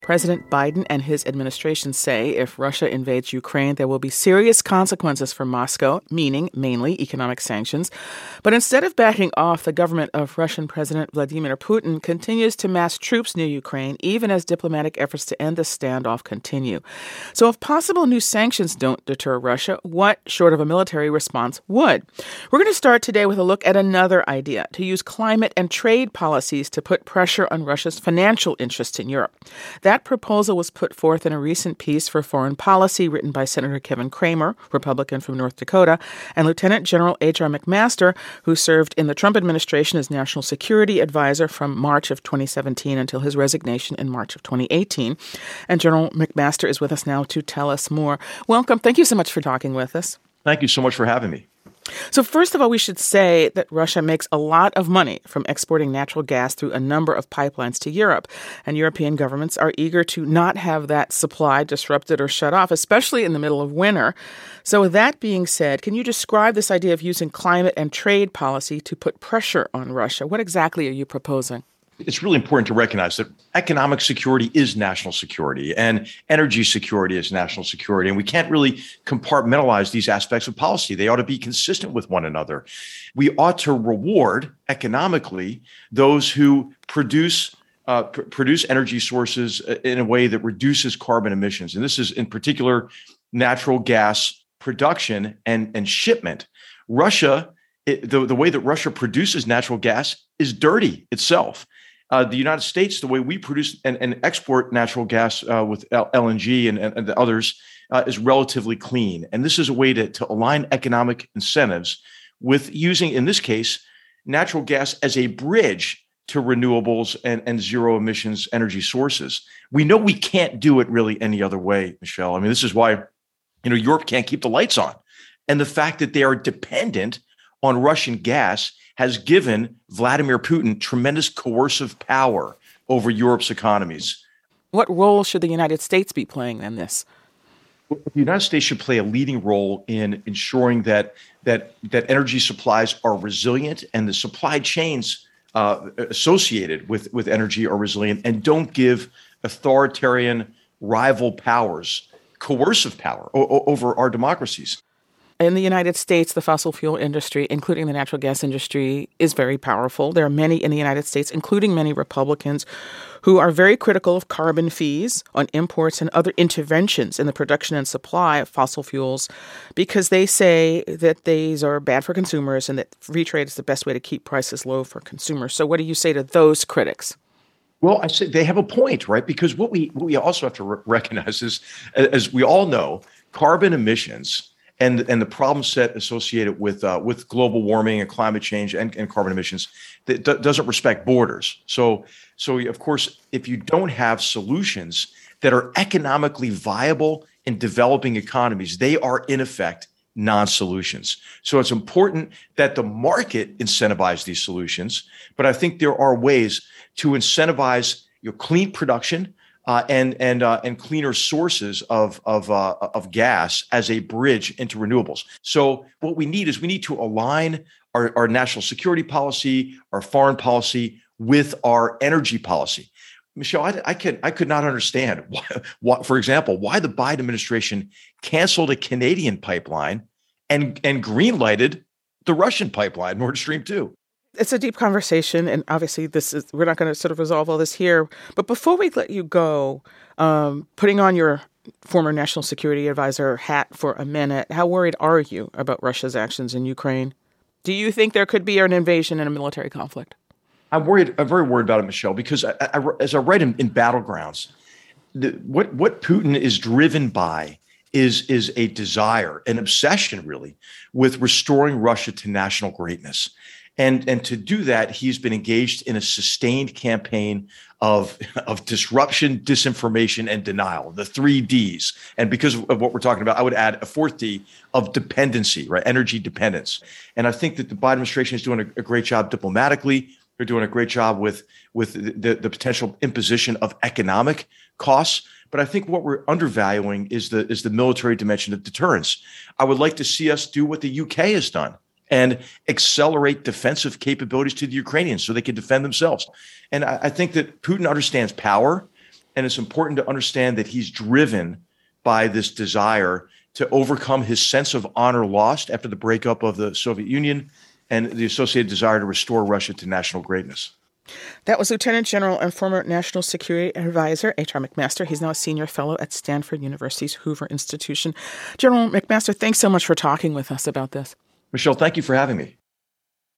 President Biden and his administration say if Russia invades Ukraine, there will be serious consequences for Moscow, meaning mainly economic sanctions. But instead of backing off, the government of Russian President Vladimir Putin continues to mass troops near Ukraine, even as diplomatic efforts to end the standoff continue. So if possible new sanctions don't deter Russia, what, short of a military response, would? We're going to start today with a look at another idea, to use climate and trade policies to put pressure on Russia's financial interests in Europe. That proposal was put forth in a recent piece for Foreign Policy written by Senator Kevin Cramer, Republican from North Dakota, and Lieutenant General H.R. McMaster, who served in the Trump administration as National Security Advisor from March of 2017 until his resignation in March of 2018. And General McMaster is with us now to tell us more. Welcome. Thank you so much for talking with us. Thank you so much for having me. So first of all, we should say that Russia makes a lot of money from exporting natural gas through a number of pipelines to Europe. And European governments are eager to not have that supply disrupted or shut off, especially in the middle of winter. So with that being said, can you describe this idea of using climate and trade policy to put pressure on Russia? What exactly are you proposing? It's really important to recognize that economic security is national security and energy security is national security. And we can't really compartmentalize these aspects of policy. They ought to be consistent with one another. We ought to reward economically those who produce energy sources in a way that reduces carbon emissions. And this is in particular natural gas production and shipment. Russia, the way that Russia produces natural gas is dirty itself. The United States, the way we produce and export natural gas with LNG and the others is relatively clean. And this is a way to align economic incentives with using, in this case, natural gas as a bridge to renewables and zero emissions energy sources. We know we can't do it really any other way, Michelle. I mean, this is why, Europe can't keep the lights on. And the fact that they are dependent on Russian gas has given Vladimir Putin tremendous coercive power over Europe's economies. What role should the United States be playing in this? The United States should play a leading role in ensuring that energy supplies are resilient and the supply chains associated with energy are resilient and don't give authoritarian rival powers coercive power over our democracies. In the United States, the fossil fuel industry, including the natural gas industry, is very powerful. There are many in the United States, including many Republicans, who are very critical of carbon fees on imports and other interventions in the production and supply of fossil fuels because they say that these are bad for consumers and that free trade is the best way to keep prices low for consumers. So what do you say to those critics? Well, I say they have a point, right? Because what we also have to recognize is, as we all know, carbon emissions and the problem set associated with global warming and climate change and carbon emissions that doesn't respect borders. So of course, if you don't have solutions that are economically viable in developing economies, they are in effect non-solutions. So it's important that the market incentivize these solutions, but I think there are ways to incentivize clean production. And cleaner sources of gas as a bridge into renewables. So what we need to align our national security policy, our foreign policy with our energy policy. Michelle, I could not understand why, for example, why the Biden administration canceled a Canadian pipeline and green-lighted the Russian pipeline, Nord Stream 2. It's a deep conversation, and obviously we're not going to sort of resolve all this here. But before we let you go, putting on your former national security advisor hat for a minute, how worried are you about Russia's actions in Ukraine? Do you think there could be an invasion and a military conflict? I'm worried. I'm very worried about it, Michelle, because as I write in Battlegrounds, what Putin is driven by is a desire, an obsession, really, with restoring Russia to national greatness. And to do that, he's been engaged in a sustained campaign of disruption, disinformation, and denial, the 3 Ds. And because of what we're talking about, I would add a 4th D of dependency, right? Energy dependence. And I think that the Biden administration is doing a great job diplomatically. They're doing a great job with the potential imposition of economic costs. But I think what we're undervaluing is the military dimension of deterrence. I would like to see us do what the UK has done and accelerate defensive capabilities to the Ukrainians so they can defend themselves. And I think that Putin understands power And it's important to understand that he's driven by this desire to overcome his sense of honor lost after the breakup of the Soviet Union and the associated desire to restore Russia to national greatness. That was Lieutenant General and former National Security Advisor H.R. McMaster. He's now a senior fellow at Stanford University's Hoover Institution. General McMaster, thanks so much for talking with us about this. Michelle, thank you for having me.